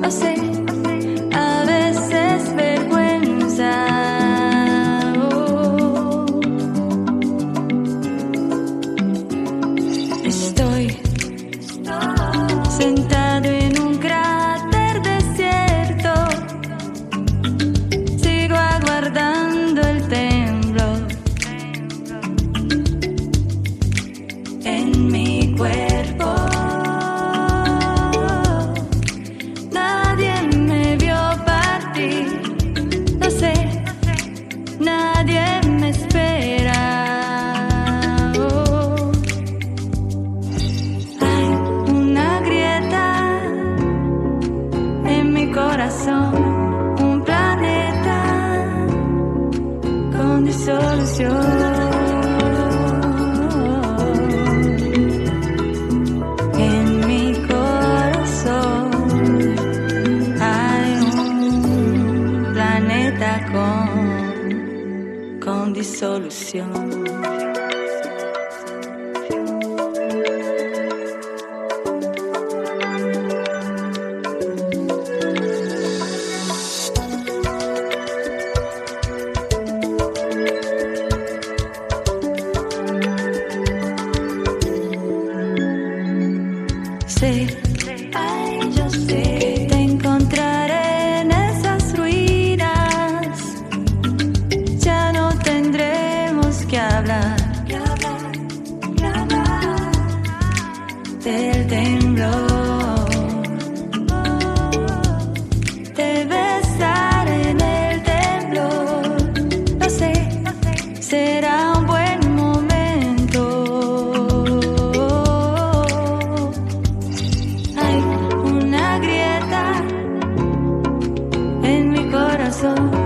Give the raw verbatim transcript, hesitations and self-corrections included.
lo sé, a veces vergüenza. Oh. Estoy sentado en un cráter desierto, sigo aguardando el temblor en mi cuerpo. Nadie me vio partir, lo sé, nadie me espera. Oh. Hay una grieta en mi corazón, un planeta con disolución. En mi corazón hay un planeta con, con disolución. Sé, ay, yo sé que te encontraré en esas ruinas. Ya no tendremos que hablar, que hablar, que hablar del temblor. Te besaré en el temblor, lo sé, será un buen momento. Hay una grieta en mi corazón,